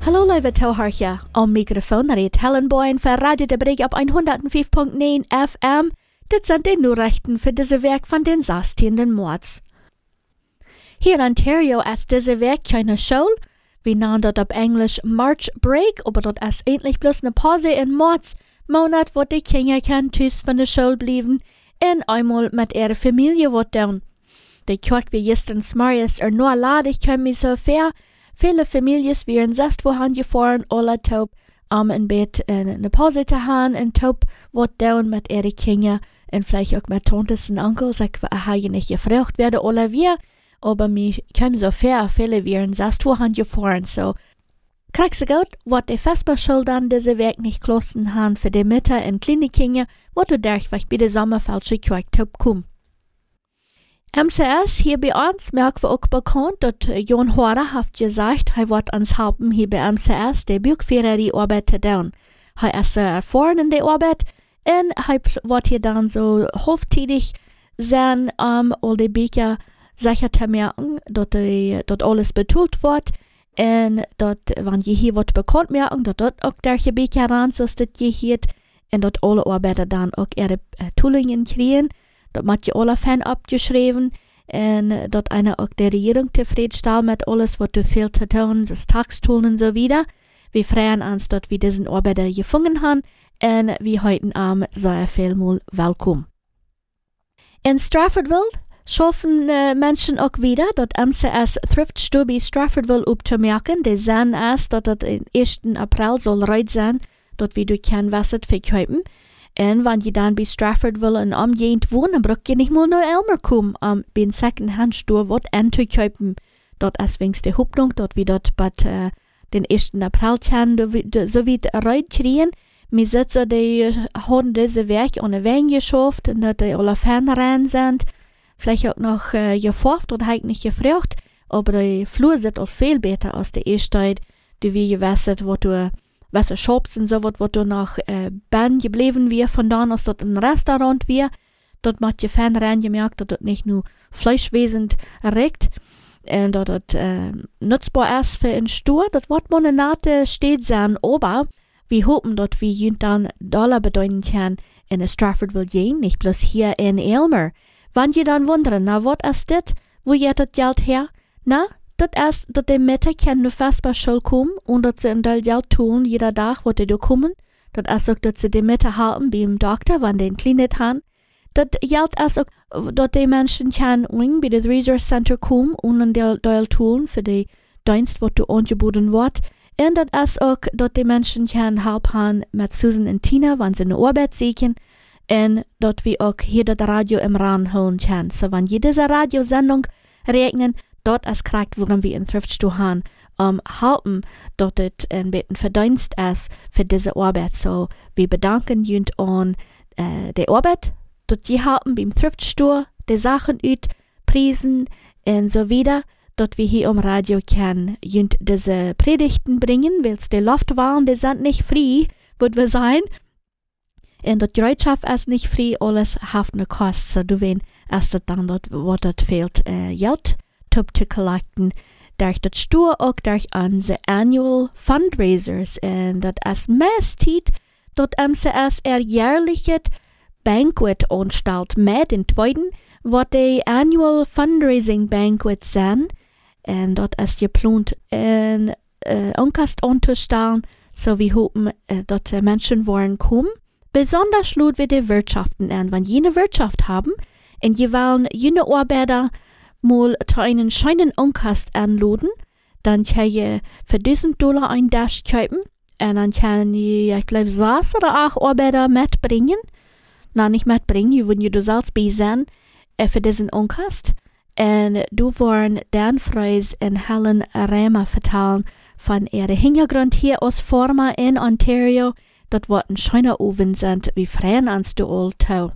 Hallo lieve toehoortje, am microfoon naar het Helen Boyen voor Radio de Brig op 105.9 FM. Dit zijn de Nachrichten voor deze week van den 16. März. Hier in Ontario is deze week keine school. We nennen dat op Englisch March Break, aber dat is endlich bloß eine Pause in März, Monat, wo die Kinder kan thuis van de school blijven en einmal met ihre Familie wat doen. De kerk wie gestern Marius nur ladig kommen so fair. Viele Families wären 6 Wochen gefahren, alle taub in Bett eine Pause zu haben und taub wat doen mit ihre Kinder und vielleicht auch mit Tantes und Onkels. Ich habe nicht gefragt, werde alle wir, aber mir kommen so fair, viele wären 6 Wochen gefahren, so. Kriegst du gut, wat die Vesperschildern diese Weg nicht geschlossen haben für die Mütter und kleine Kinder, wo du durch bei der Sommerfälsche Kirche taub kommen. MCS hier bei uns merken wir auch bekannt, dass Jon Hoare hat gesagt, er wird uns helfen hier bei MCS die Buchführer die Arbeit zu tun. Er ist erfahren in der Arbeit und er wird hier dann so hoftätig sein, all die Bücher sicher zu merken, dass alles betont wird und dass, wenn je hier wird bekannt merken, dass dort auch solche Bücher ran ist, dass je hier und dass alle Arbeiter dann auch ihre Toolingen kriegen. Dat moet je alle fan abgeschreven en dat eine auch der Regierung zufriedenstellt mit alles, was du viel zu tun, das Tagstun und so wieder. Wir freuen uns, dass wir diesen Arbeiter gefunden haben und wir heute Abend sehr viel mal willkommen. In Straffordville schaffen Menschen auch wieder, dass MCS Thriftstube Straffordville aufzumerken. Die sehen erst, dass das am 1. April soll reit sein, dass wir durch kein Wasser verkaufen. En wenn je dan bij Straffordville en omgehend wonen, braucht je nicht mal naar Elmer kommen, bij een Secondhand-Store wat aan te kopen. Dat is wenigstens de Hoffnung, dat we dat bij den 1. April können, so wie reit kriegen. Wir sitzen, die haben diese Werk ohne Wein geschafft, und dass die alle Fan rein sind. Vielleicht auch noch gefragt oder halt nicht gefragt, aber die Flur sind auch viel besser als die erste, die wir gewusst, wo du Shops und so was du nach Ben geblieben wir, von da aus dort ein Restaurant wir. Dort macht je Fan rein gemerkt, dass dort nicht nur Fleischwesen regt, und dass dort nutzbar ist für ein Stur. Dort wird Monate steht sein, aber wir hoffen, dass wir dann Dollar bedeuten können in der Straffordville gehen, nicht bloß hier in Elmer. Wenn ihr dann wundern, na, was ist das, wo ihr das Geld her? Na, das ist, dass die Mütter nur fest bei Schule kommen und dass sie ein Teil Geld tun, jeder Tag, wo die da kommen. Das ist auch, dass sie die Mütter halten beim Doktor, wenn die ein Klinik haben. Das Geld ist auch, dass die Menschen können bei das Resource Center kommen und ein Teil tun für die Dienst, was du angeboten wird. Und das ist auch, dass die Menschen helfen haben mit Susan und Tina, wenn sie eine Arbeit suchen. Und dass wir auch hier das Radio im Rahmen holen können. So, wenn wir diese Radiosendung regnen, dort ist korrekt, worum wir in Thriftstore haben, halten, dass es ein bisschen Verdienst ist für diese Arbeit. So, wir bedanken uns an die Arbeit, dass die halten beim Thriftstore, die Sachen ut, Preisen und so wieder, dass wir hier am Radio können und diese Predigten bringen, weil es die Luftwahlen, die sind nicht frei, wird wir sein. Und die Bereitschaft ist nicht frei, alles hat eine Kost. So, du weißt, erst dann, wo das fehlt, Geld zu collecten, durch das Stur auch durch unsere Annual Fundraisers. Und das ist meistens, dass MCS jährliche Banquet anstellt mit den zweiten, was die Annual Fundraising Banquet sind. Und das ist geplant, in Unkast anzustellen, so wie hoffen, dass die Menschen wollen kommen. Besonders schaut wir die Wirtschaften an. Wenn jene Wirtschaft haben und je wollen jene Arbeiter mal zu einen scheinen Unkast anladen, dann kann je für $1000 ein Dash kaufen und dann kann je, ich glaube, 6 oder 8 Arbeiter mitbringen. Nein, nicht mitbringen, je würden du selbst bei sein für diesen Unkast. Und du wollen dann Preis in Helen Rema vertellen von ihrem Hintergrund hier aus Forma in Ontario. Dat wordt een schöner Oven sind, wie freuen uns du all tau.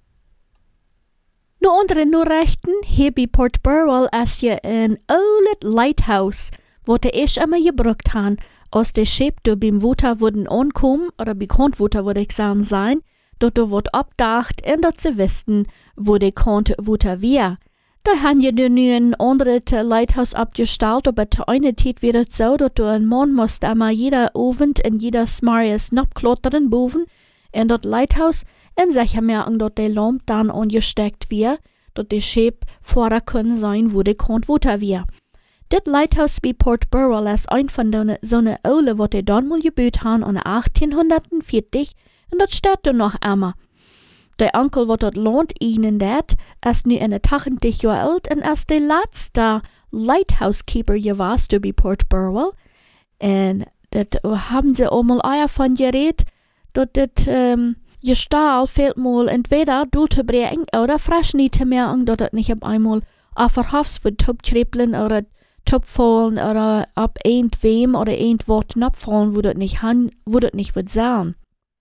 Nu andere Nachrichten, hier bei Port Burwell ist je ein oud Lighthouse, wo die ich immer gebraucht han, aus der Schip, du beim Water wurden ankommen, oder bekannt Water würde ich sagen sein, dort du wird abdacht, und dort sie wissen, wo die Kant Water wir. Da haben je nu ein anderes Lighthouse abgestellt, aber zu einer Zeit wird es so, dass du ein Mann musst einmal jeder Abend in jeder Smarries abklottern boven in das Lighthouse und sicher merken, dass die Lampe dann angesteckt wird, dass die Schip vorher können sein, wo die kommt, wo da wird. Das Lighthouse bei Port Burwell ist ein von den so eine Ole, was die dann mal gebaut haben in 1840 und das steht dann noch einmal. Der Onkel, was das lohnt ihnen dat, ist nu eine 80 Jahre alt und ist der letzte Lighthouse-Keeper gewesen bei Port Burwell. Und das haben sie auch mal eier von geredet, dass das Gestalt fehlt mal entweder durchzubringen oder frisch nicht zu merken, dass das nicht auf einmal auf der Hofs wird toptrippeln oder topfallen oder ab irgendwem oder irgendwas abfallen, wo das nicht wird sein.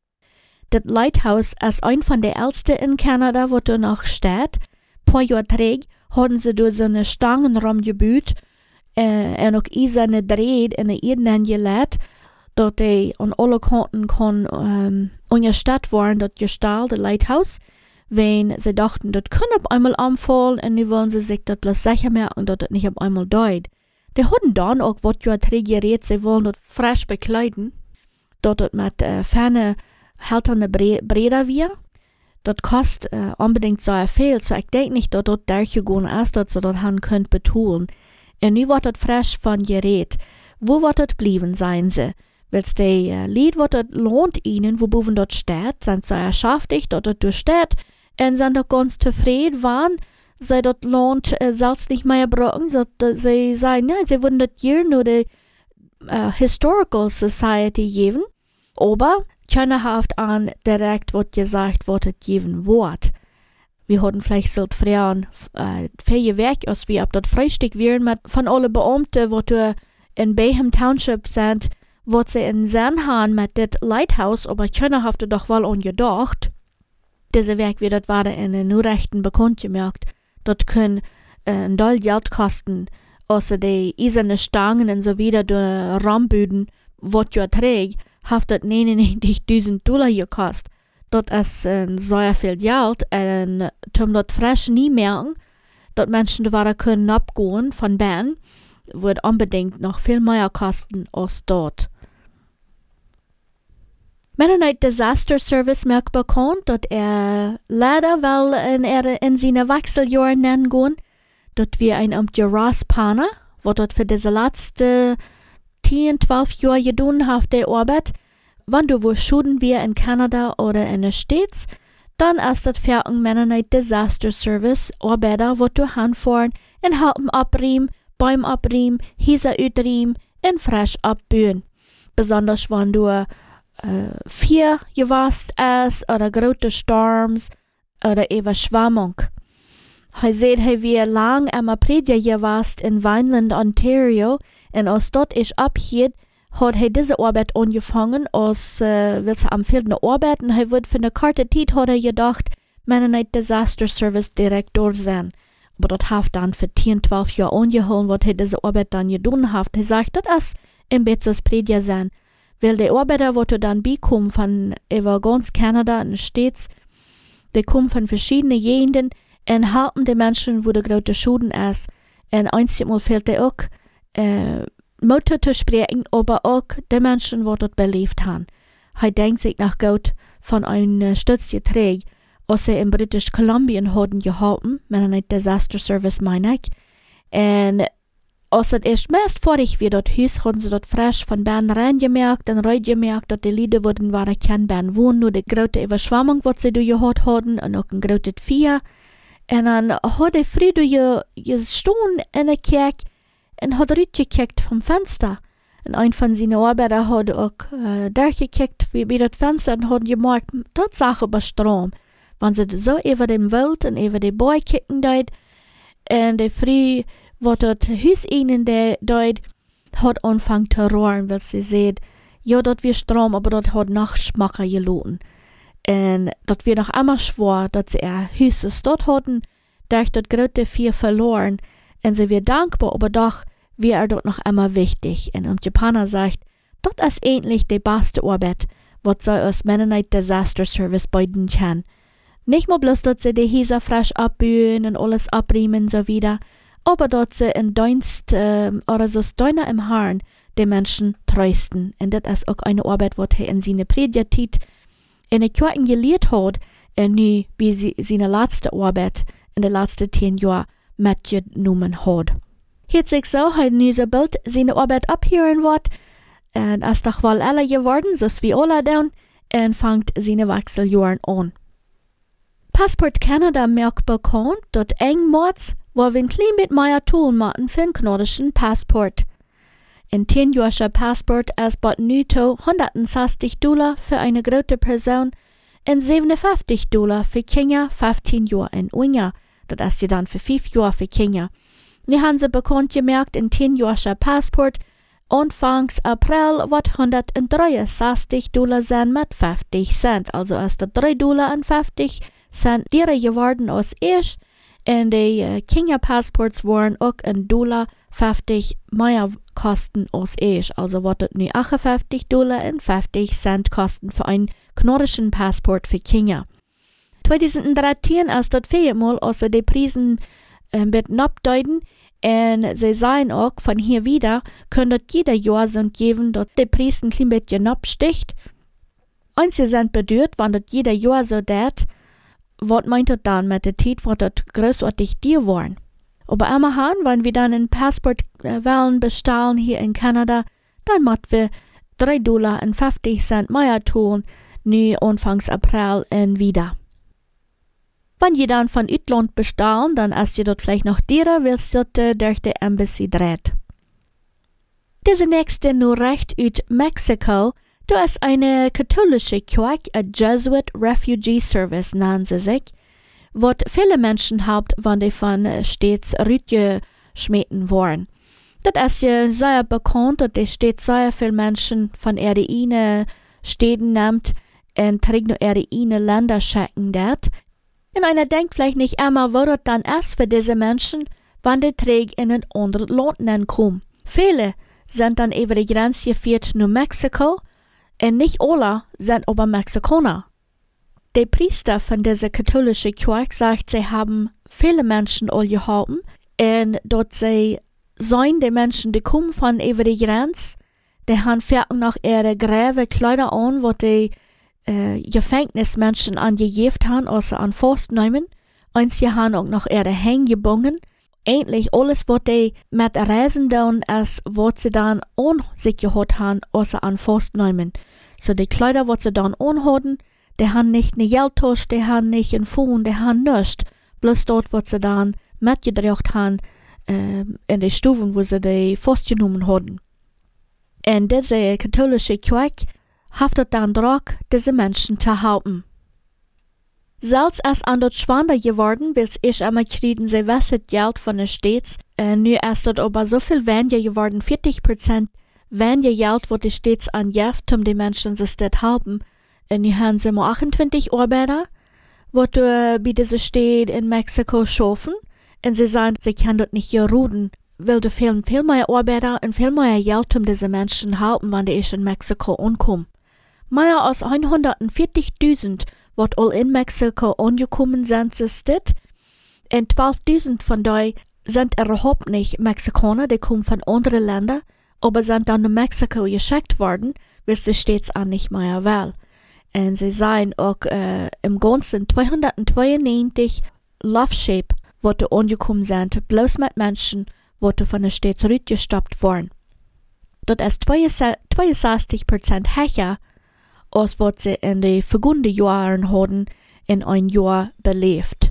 Das Lighthouse ist ein von den ältesten in Kanada, wo da noch steht. Paar Jahre zurück haben sie durch so eine Stangen rumgebaut und auch eiserne Dreht in der Erde gelegt, dass die an alle Kanten unterstellt werden, das Gestalt, das Lighthouse. Wenn sie dachten, das kann auf einmal anfallen und nun wollen sie sich das bloß sicher merken, dass das nicht auf einmal dauert. Die haben dann auch, was Jahre zurück geredet, sie wollen das frisch bekleiden, dass das mit ferne haltende Breder wir. Das kostet unbedingt so viel, so ich denke nicht, dass das durchgegangen ist, dass sie das haben könnt betonen. Und nun wird das frisch von gerät. Wo wird das blieben, seien sie? Weil die Lied, was das lohnt ihnen, wo boven dort steht, sind sie erschafft, dass das durchsteht, und sind doch ganz zufrieden waren, sie das lohnt selbst nicht mehr brauchen, so sie sagen, nein, sie würden das hier nur die Historical Society geben, aber keiner hat an direkt, was gesagt wird, geben wird. Wir hatten vielleicht so Frauen viel weg, als wir ab das Frühstück wären mit von allen Beamten, die in Bayham Township sind, was sie in Sinn haben mit dem Lighthouse, aber keiner hat doch wohl angedacht. Diese Werk wird das war in den Nachrichten bekannt gemacht, das können ein doll Geld kosten, außer die eiserne Stangen und so wieder die Ramböden, was ja trägt, hat das $99,000 gekostet. Das ist sehr viel Geld und um das frisch nie merken, dass Menschen die Ware können abgehen von Bern, wird unbedingt noch viel mehr kosten als dort. Mennonite Disaster Service merkt bekannt, dass leider, weil in seine Wechseljahren nennen gehen, dass wir ein Ross-Pana, wo dort für diese letzte 10, 12 Jahre getan hat, die Arbeit, wenn du wo schuden wir in Kanada oder in den States, dann ist das für ein Mennonite Disaster Service Arbeiter, wo du hinfahren und helfen abriemen, Bäume abriemen, Häuser utriemen und frisch abbühen. Besonders wenn du viel gewasst ist oder große Sturms oder Überschwemmung. Hij sieht, wir lang am April gewasst in Vineland, Ontario, und als dort ist abhielt, hat diese Arbeit angefangen, als will sie am Feld Arbeit, und wird für eine kurze Zeit hat gedacht, Mennonite Disaster Service Direktor sein. Aber das hat dann für 10, 12 Jahre angeholt, was diese Arbeit dann getan hat. Er sagt, das ist ein bisschen Prediger sein. Weil die Arbeiter, die dann bekommen von über ganz Kanada und States, die kommen von verschiedenen Gegenden und helfen die Menschen, wo der große Schuden ist. Und einmal fehlt auch Mutter zu sprechen, aber auch die Menschen, die dort belebt haben. Er denkt sich nach Gott von einer Stütze trägt, als sie in British Columbia haben geholfen, Mennonite Disaster Service meine ich. Und als es erst meist vorig wird, dort Haus, haben sie dort frisch von Bern reingemerkt und reingemerkt, dass die Lieder wurden, waren kein Bern wohnen, nur die große Überschwemmung, was sie gehört hatten, und auch ein großes Vieh. Und dann hat die Frau gestanden in der Kirche und hat rausgekickt vom Fenster. Und ein von seinen Arbeitern hat auch durchgekickt wie bei das Fenster und hat gemerkt, das Sache über Strom. Wenn sie so über dem Wild und über die Bäume kicken dort, und die Frau, was das Haus ihnen dort, hat angefangen zu rohren, weil sie sieht, ja, dort wird Strom, aber dort hat noch Schmacker geladen. Und dort wird noch einmal schwer, dass sie ihr Haus dort hatten, durch das große Vieh verloren. Und sie wird dankbar, aber doch wäre dort noch einmal wichtig. Und Japaner sagt, das ist endlich die beste Arbeit, was sie als Mennonite Disaster Service beiden kann. Nicht nur bloß, dass sie die Häuser frisch abbühen und alles abriemen so wieder, aber dass sie in Dienst oder so Steine im Haaren die Menschen trösten. Und das ist auch eine Arbeit, die er in seine Predigt in der Kirche gelehrt hat, und nu wie seine letzte Arbeit in den letzten 10 Jahren mitgenommen hat. Hat sich so, hat nu so bald seine Arbeit abhören wird, und ist doch wohl alle geworden, so wie alle dann, und fängt seine Wechseljahren an. Passport Canada merkt bekannt, dass engmals, wo wir ein klein bisschen mehr tun machen für einen kanadischen Passport. Ein 10-jähriger Passport ist bei Nuto $160 für eine große Person und $57 für Kinder 15 Jahre und unter. Das ist ja dann für 5 Jahre für Kinder. Wir haben sie bekannt gemerkt, ein 10-jähriger Passport Anfangs April wird $163 sein mit 50 Cent. Also ist das $3,50 derer geworden als erst. Und die Kinderpassports waren auch $1,50 mehr kosten als erst. Also wird es nu $58,50 kosten für einen kanadischen Passport für Kinder. 2013 ist das viermal, also die Preisen mit abdeuten. Und sie sagen auch, von hier wieder, können das jeder Jahr so geben, dass die Preise ein klein bisschen absticht. Einzige sind bedeutet, wenn das jeder Jahr so dat, was meint das dann mit der Zeit, wird das großartig dir waren. Aber immerhin, wenn wir dann einen Passport wollen bestellen hier in Kanada, dann müssen wir $3,50 mehr tun, nu Anfangs April und wieder. Wenn ihr dann von Utland bestellen, dann ist ihr dort vielleicht noch derer, weil es dort durch die Embassy dreht. Diese nächste Nachricht aus Mexiko, da ist eine katholische Kirche, a Jesuit Refugee Service nennen sie sich, was viele Menschen haben, wenn die von stets rütgeschmissen waren. Das ist ja sehr bekannt, dass die stets sehr viele Menschen von ihre Städten nimmt und trägt nur ihre Länder schicken dort. Und einer denkt vielleicht nicht immer, wo das dann ist für diese Menschen, wenn die Träger in ein anderes Land kommen. Viele sind dann über die Grenze geführt nach Mexiko und nicht alle sind aber Mexikaner. Der Priester von dieser katholischen Kirche sagt, sie haben viele Menschen all geholfen und dort sie sollen die Menschen, die kommen von über die Grenze, die haben fertig noch ihre Gräbe Kleider an, wo die Gefängnismenschen angegeben haben, also an Forstnehmen. Und sie haben auch noch ihre Hänge gebunden. Endlich alles, was die mit Reisen tun, ist, was sie dann an sich gehabt haben, also an Forstnehmen. So die Kleider, was sie dann anhatten, die haben nicht eine Geldtasche, die haben nicht ein Phone, die haben nichts. Bloß dort, was sie dann mitgebracht haben, in die Stufen, wo sie die festgenommen hatten. Und diese katholische Kirche haftet dann Druck, diese Menschen zu helfen. Selbst als an dort schwanger geworden, weil ich einmal kriegen, sie wissen Geld von den Städten. Nu ist dort aber so viel weniger geworden, 40% weniger Geld, was die Städte angibt, um die Menschen sich das helfen. Und nu haben sie mal 28 Arbeiter, die bei dieser Städte in Mexiko schaffen. Und sie sagen, sie können dort nicht geruden, weil die viel mehr Arbeiter und viel mehr Geld, um diese Menschen helfen, wenn die in Mexiko ankommen. Mehr als 140.000, was all in Mexiko angekommen sind, ist das. Und 12.000 von denen sind überhaupt nicht Mexikaner, die kommen von anderen Ländern, aber sind dann nach Mexiko geschickt worden, weil sie stets an nicht mehr will. Und sie seien auch im Ganzen 292 Laufschäbe, die angekommen sind, bloß mit Menschen, die von der Stadt zurückgestoppt waren. Das ist 62% höher, als was sie in den vergangenen Jahren hatten, in ein Jahr belebt.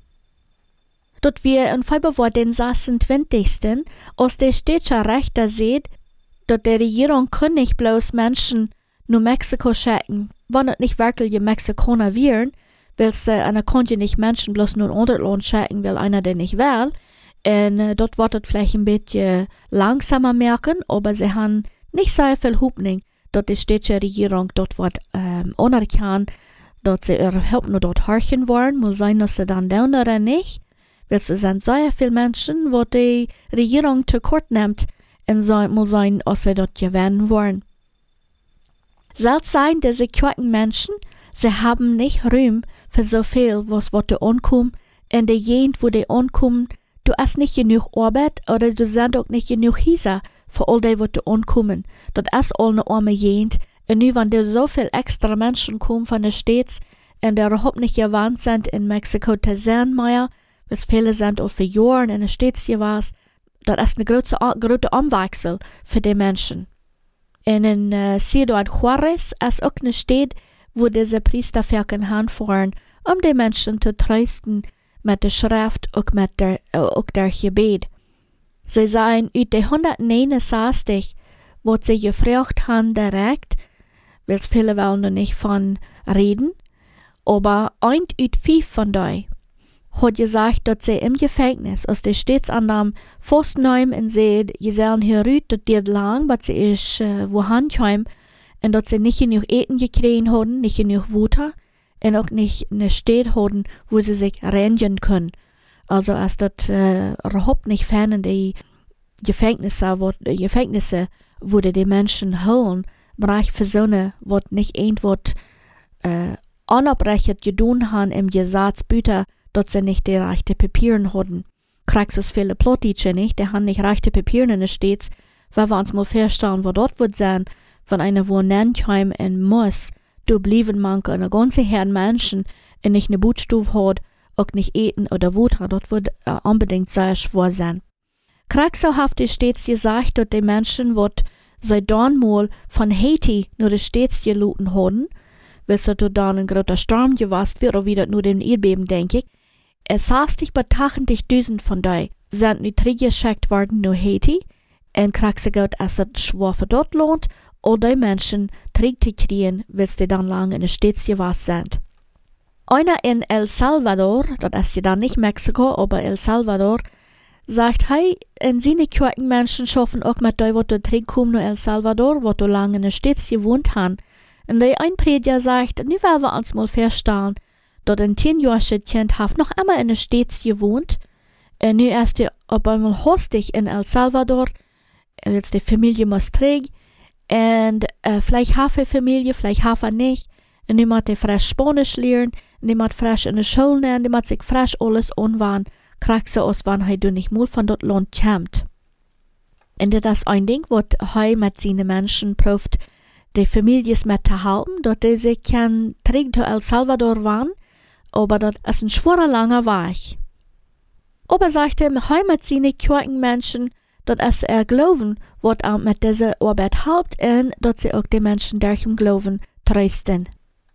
Dort wir in Februar den 26. als der städtische Rechter sieht, dass die Regierung kann nicht bloß Menschen nach Mexiko schicken, wenn es nicht wirklich die Mexikaner wären, weil sie einer konnte nicht Menschen bloß nur in ein Land schicken, weil einer den nicht will. Und dort wird es vielleicht ein bisschen langsamer merken, aber sie haben nicht sehr viel Hoffnung, dass die städtische Regierung dort wird anerkannt, dass sie überhaupt nur dort horchen wollen, muss sein, dass sie dann tun oder nicht, weil es sind sehr viele Menschen, wo die Regierung zu kurz nimmt, und muss sein, dass sie dort gewinnen wollen. Selbst sein diese Kirchenmenschen, sie haben nicht Ruhm für so viel, was du ankommen, in der Gegend, wo die ankommen, du hast nicht genug Arbeit oder du sind auch nicht genug Häuser für all die, wo du ankommen. Das ist all eine arme Gegend. Und nu, wenn da so viel extra Menschen kommen von den Städten, und die überhaupt nicht gewandt sind, in Mexiko zu sein, mehr, weil viele sind auch für Jahre in den Städten gewesen, das ist eine große Umwechsel für die Menschen. In Ciudad Juarez ist auch eine Stadt, wo diese Priester hinfahren, die Menschen zu trösten mit der Schrift und mit der Gebet. Sie seien aus den 169, wo sie gefragt haben direkt, weil viele wollen noch nicht von reden, aber 1 aus 5 von denen hat gesagt, dass sie im Gefängnis aus der Staatsannahme fast neun und sie sollen hier rüt, dass die lang, was sie ist, wohin kommen, und dass sie nicht genug Eten gekriegt haben, nicht genug Wasser, und auch nicht eine Stadt haben, wo sie sich reinigen können. Also, als das überhaupt nicht fern die Gefängnisse, wo die Menschen holen, Bereich für so eine, was nicht irgendwas unabbrechen getan haben im Gesetzbüter, dass sie nicht die rechten Papieren hatten. Kriegst du viele Plottiche nicht, die haben nicht rechte Papieren in der Stadt, weil wir uns mal feststellen, wo dort wird sein, wenn einer wo nennt und muss, du blieben manche eine ganze Herde Menschen und nicht eine Bootstube hat, auch nicht eten oder Wasser, dort wird unbedingt sehr schwer sein. Kriegst du die stets gesagt, dass die Menschen, die sie dann mal von Haiti nur die Stets gelooten haben, weil so dann ein großer Sturm gewesen wird, oder wieder nur den Erdbeben, denke ich, es 60.000 von denen sind nicht zurückgeschickt worden nach Haiti, und kriegst du Gott, als das schwer für dort lohnt, all die Menschen zurückzukriegen, weil sie dann lange in der Stadt gewesen sind. Einer in El Salvador, das ist ja dann nicht Mexiko, aber El Salvador, sagt, hey, in seine Kirchen Menschen schaffen auch mit denen, die zurückkommen nach El Salvador, wo du lange in der Stadt gewohnt haben. Und der ein Prediger sagt, nu wollen wir uns mal feststellen, dass ein 10-jähriges Kind noch immer in der Stadt gewohnt, und nu ist er auf einmal hostig in El Salvador, jetzt die Familie muss trägen, und vielleicht hat er Familie, vielleicht hat er nicht, und nu muss er frisch Spanisch lernen, und nu muss frisch in der Schule lernen, nu muss sich frisch alles anwenden, kriegt so aus, wenn er nicht mal von dort Land kommt. Und das ist ein Ding, was er mit seinen Menschen probt, die Familien mit zu halten, dass die sich zurück zu El Salvador waren, aber das ist ein schwerer, langer Weg. Aber sagt er, mit seinen Kirchenmenschen, dass glauben, was er mit dieser Arbeit hält, und dass sie auch die Menschen durch den Glauben trösten.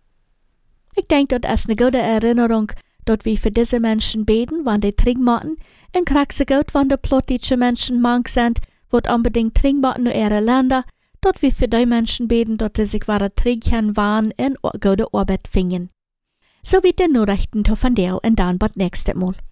Ich denke, das ist eine gute Erinnerung, dass wir für diese Menschen beten, wenn die trinken machen, und kriegst du gut, wenn die plötzliche Menschen mank sind, die unbedingt trinken machen in ihre Länder, dass wir für die Menschen beten, dass sie sich wahre trinken waren und gute Arbeit finden. So wie die Nachrichten von dir und dann bis nächstes Mal.